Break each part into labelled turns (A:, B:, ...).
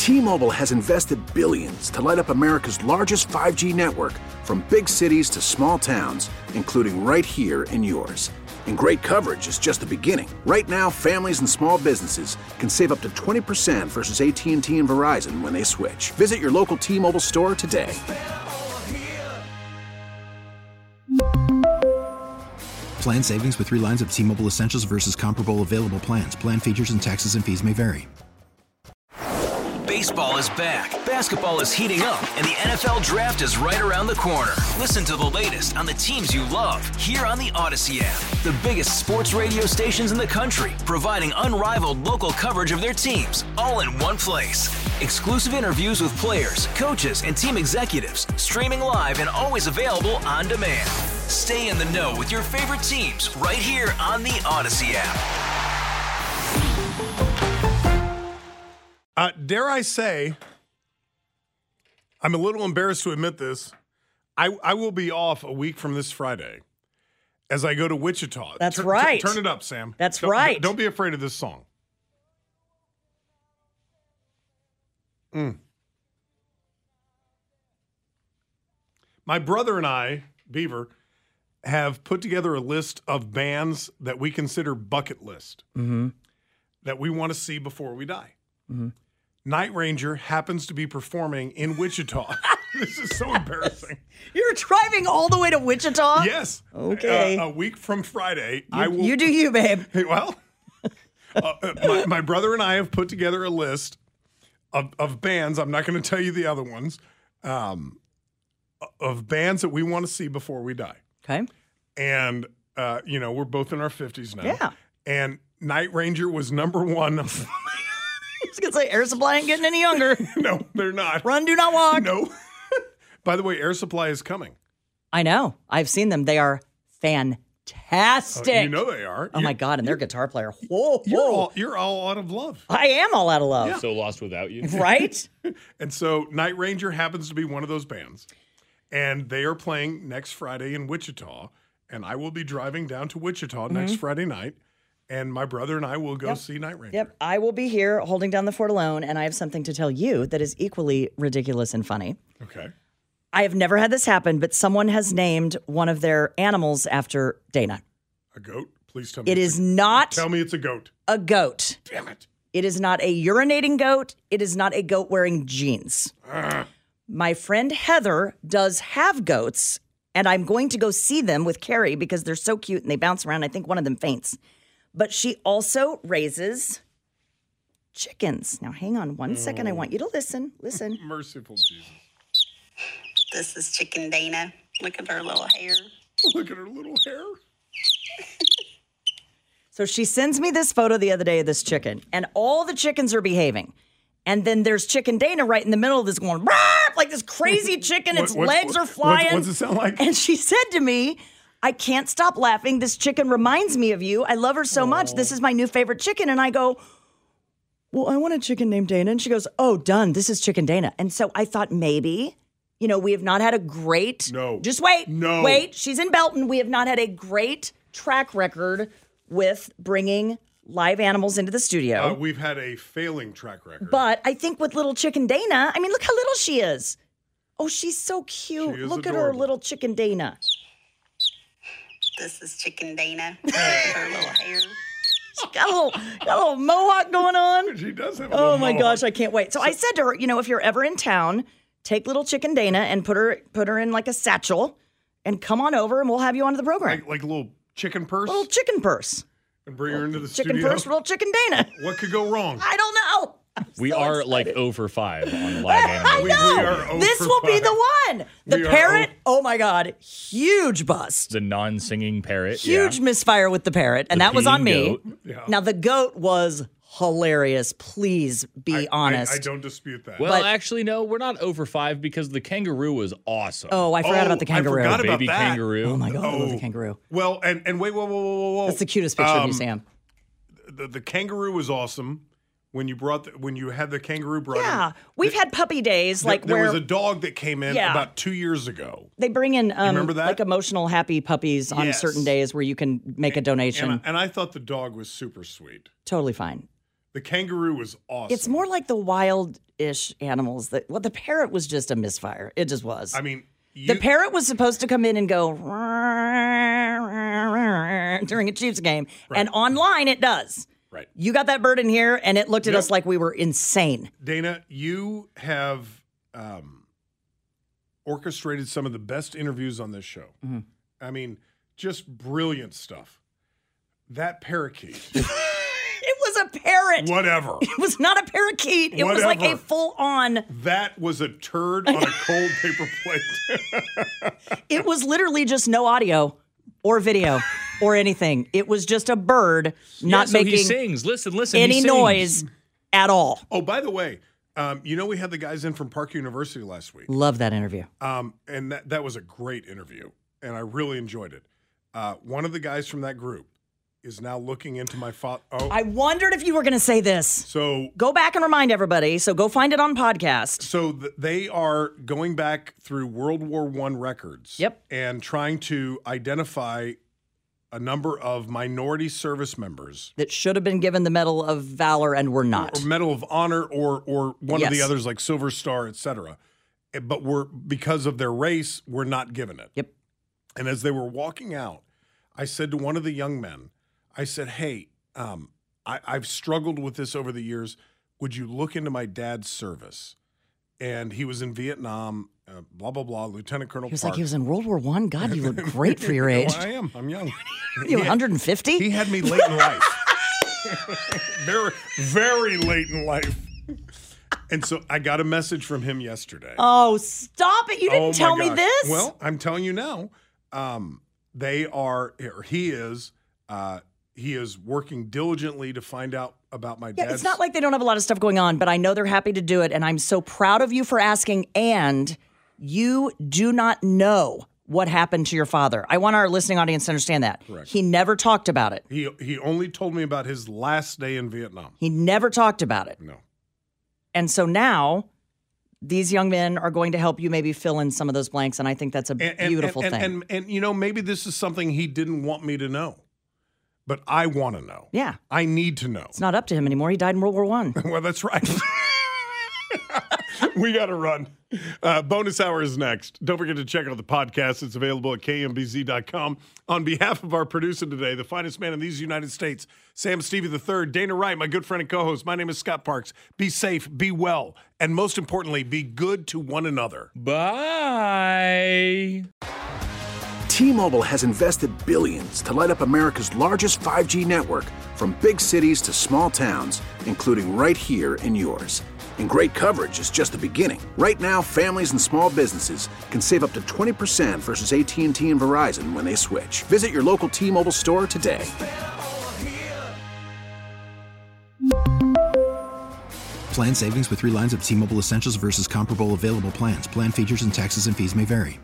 A: T-Mobile has invested billions to light up America's largest 5G network, from big cities to small towns, including right here in yours. And great coverage is just the beginning. Right now, families and small businesses can save up to 20% versus AT&T and Verizon when they switch. Visit your local T-Mobile store today.
B: Plan savings with 3 lines of T-Mobile Essentials versus comparable available plans. Plan features and taxes and fees may vary.
C: Baseball is back, basketball is heating up, and the NFL Draft is right around the corner. Listen to the latest on the teams you love here on the Odyssey app. The biggest sports radio stations in the country, providing unrivaled local coverage of their teams, all in one place. Exclusive interviews with players, coaches, and team executives, streaming live and always available on demand. Stay in the know with your favorite teams right here on the Odyssey app.
D: Dare I say, I'm a little embarrassed to admit this, I will be off a week from this Friday as I go to Wichita.
E: That's right.
D: Turn it up, Sam.
E: That's right.
D: Don't be afraid of this song. My brother and I, Beaver, have put together a list of bands that we consider bucket list that we want to see before we die. Night Ranger happens to be performing in Wichita. This is so embarrassing.
E: You're driving all the way to Wichita?
D: Yes.
E: Okay.
D: A week from Friday,
E: You do you, babe.
D: Hey, well, my brother and I have put together a list of bands. I'm not going to tell you the other ones. Of bands that we want to see before we die.
E: Okay.
D: And, we're both in our 50s now.
E: Yeah.
D: And Night Ranger was number one.
E: I was going to say, Air Supply ain't getting any younger.
D: No, they're not.
E: Run, do not walk.
D: No. By the way, Air Supply is coming.
E: I know. I've seen them. They are fantastic.
D: You know they are.
E: Oh, my God. And their guitar player. Whoa.
D: You're all out of love.
E: I am all out of love.
D: Yeah.
F: So lost without you.
E: Right?
D: And so Night Ranger happens to be one of those bands. And they are playing next Friday in Wichita. And I will be driving down to Wichita next Friday night. And my brother and I will go see Night Ranger.
E: Yep. I will be here holding down the fort alone. And I have something to tell you that is equally ridiculous and funny.
D: Okay.
E: I have never had this happen, but someone has named one of their animals after Dana.
D: A goat? Please tell me.
E: It is not.
D: Tell me it's a goat.
E: A goat.
D: Damn it.
E: It is not a urinating goat. It is not a goat wearing jeans. My friend Heather does have goats, and I'm going to go see them with Carrie because they're so cute and they bounce around. I think one of them faints. But she also raises chickens. Now, hang on one second. I want you to listen. Listen.
D: Merciful Jesus.
G: This is Chicken Dana. Look at her little hair.
D: Look at her little hair.
E: So she sends me this photo the other day of this chicken, and all the chickens are behaving. And then there's Chicken Dana right in the middle of this going, "Rah!" Like this crazy chicken. Its legs are flying.
D: What's it sound like?
E: And she said to me, I can't stop laughing. This chicken reminds me of you. I love her so much. This is my new favorite chicken. And I go, well, I want a chicken named Dana. And she goes, oh, done. This is Chicken Dana. And so I thought maybe, we have not had a great.
D: No.
E: Just wait.
D: No.
E: Wait. She's in Belton. We have not had a great track record with bringing live animals into the studio.
D: We've had a failing track record.
E: But I think with little Chicken Dana, I mean, look how little she is. Oh, she's so cute.
D: She is
E: Look at her
D: adorable.
E: little Chicken Dana.
G: This is Chicken Dana. Look at her little hair.
E: She got a little mohawk going on.
D: She does have a
E: Oh
D: little
E: my
D: mohawk.
E: gosh, I can't wait. So I said to her, if you're ever in town, take little Chicken Dana and put her in like a satchel and come on over and we'll have you onto the program.
D: Like a little chicken purse?
E: Little chicken purse.
D: And bring her into the
E: Chicken
D: studio?
E: purse for little Chicken Dana.
D: What could go wrong?
E: I don't know.
F: We
E: so
F: are
E: excited.
F: like 0 for 5 on the live
E: I
F: animal.
D: We
E: know.
D: are 0
E: This
D: for
E: will be
D: 5.
E: the one. The
D: We are
E: parrot, oh my God, huge bust.
F: The non-singing parrot.
E: Huge
F: yeah.
E: misfire with the parrot, and
F: The
E: that was on me.
F: peeing goat.
D: Yeah.
E: Now, the goat was hilarious. Please be honest.
D: I don't dispute that.
F: Well,
E: But-
F: actually, no, we're not 0 for 5 because the kangaroo was awesome.
E: Oh, I forgot about the kangaroo.
D: I forgot about
F: Baby
D: that.
F: kangaroo.
E: Oh my God, I love the kangaroo.
D: Well, and wait, whoa.
E: That's the cutest picture of you, Sam.
D: The kangaroo was awesome when you had the kangaroo brought
E: Yeah,
D: in.
E: we've had puppy days
D: There
E: where
D: was a dog that came in
E: Yeah.
D: about 2 years ago.
E: they bring in
D: remember that?
E: like emotional happy puppies on
D: Yes.
E: certain days where you can make a donation.
D: And I thought the dog was super sweet.
E: Totally fine.
D: The kangaroo was awesome.
E: It's more like the wild parrot-ish animals. The parrot was just a misfire. It just was.
D: I mean,
E: the parrot was supposed to come in and go during a Chiefs game, and online it does.
D: Right.
E: You got that bird in here, and it looked at us like we were insane.
D: Dana, you have orchestrated some of the best interviews on this show.
E: Mm-hmm.
D: I mean, just brilliant stuff. That parakeet.
E: It was a parrot.
D: Whatever.
E: It was not a parakeet. It was like a full-on.
D: That was a turd on a cold paper plate.
E: It was literally just no audio or video or anything. It was just a bird not making
F: he sings. Listen,
E: any noise at all.
D: Oh, by the way, we had the guys in from Park University last week.
E: Love that interview.
D: And that was a great interview, and I really enjoyed it. One of the guys from that group is now looking into my father. Oh,
E: I wondered if you were going to say this.
D: So
E: go back and remind everybody. So go find it on podcast.
D: So they are going back through World War I records.
E: Yep.
D: And trying to identify a number of minority service members
E: that should have been given the Medal of Valor and were not.
D: Or Medal of Honor or one of the others like Silver Star, etc. But because of their race, were not given it.
E: Yep.
D: And as they were walking out, I said to one of the young men, I said, hey, I've struggled with this over the years. Would you look into my dad's service? And he was in Vietnam, blah, blah, blah, Lieutenant Colonel Park.
E: He was like, he was in World War I? God, you look great for your age.
D: Well, I am. I'm young.
E: You're 150?
D: He had me late in life. Very, very late in life. And so I got a message from him yesterday.
E: Oh, stop it. You didn't tell me this.
D: Well, I'm telling you now. He is working diligently to find out about my dad's.
E: It's not like they don't have a lot of stuff going on, but I know they're happy to do it, and I'm so proud of you for asking, and you do not know what happened to your father. I want our listening audience to understand that.
D: Correct.
E: He never talked about it.
D: He only told me about his last day in Vietnam.
E: He never talked about it.
D: No.
E: And so now these young men are going to help you maybe fill in some of those blanks, and I think that's a beautiful thing.
D: And maybe this is something he didn't want me to know. But I want to know.
E: Yeah.
D: I need to know.
E: It's not up to him anymore. He died in World War I.
D: Well, that's right. We got to run. Bonus hour is next. Don't forget to check out the podcast. It's available at kmbz.com. On behalf of our producer today, the finest man in these United States, Sam Stevie III, Dana Wright, my good friend and co-host. My name is Scott Parks. Be safe, be well, and most importantly, be good to one another.
F: Bye.
A: T-Mobile has invested billions to light up America's largest 5G network, from big cities to small towns, including right here in yours. And great coverage is just the beginning. Right now, families and small businesses can save up to 20% versus AT&T and Verizon when they switch. Visit your local T-Mobile store today.
B: Plan savings with 3 lines of T-Mobile Essentials versus comparable available plans. Plan features and taxes and fees may vary.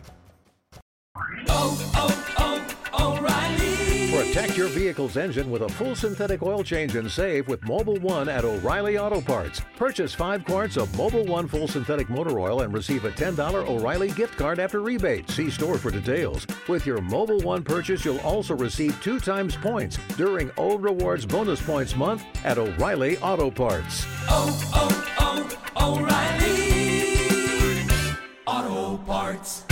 H: Protect your vehicle's engine with a full synthetic oil change and save with Mobil 1 at O'Reilly Auto Parts. Purchase 5 quarts of Mobil 1 full synthetic motor oil and receive a $10 O'Reilly gift card after rebate. See store for details. With your Mobil 1 purchase, you'll also receive 2 times points during O Rewards Bonus Points Month at O'Reilly Auto Parts.
I: O'Reilly Auto Parts.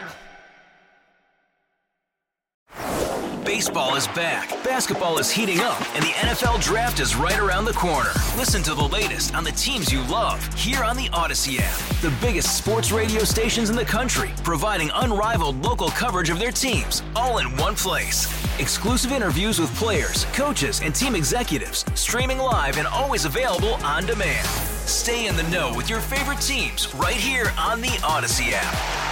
C: Baseball is back, basketball is heating up, and the NFL Draft is right around the corner. Listen to the latest on the teams you love here on the Odyssey app. The biggest sports radio stations in the country, providing unrivaled local coverage of their teams, all in one place. Exclusive interviews with players, coaches, and team executives, streaming live and always available on demand. Stay in the know with your favorite teams right here on the Odyssey app.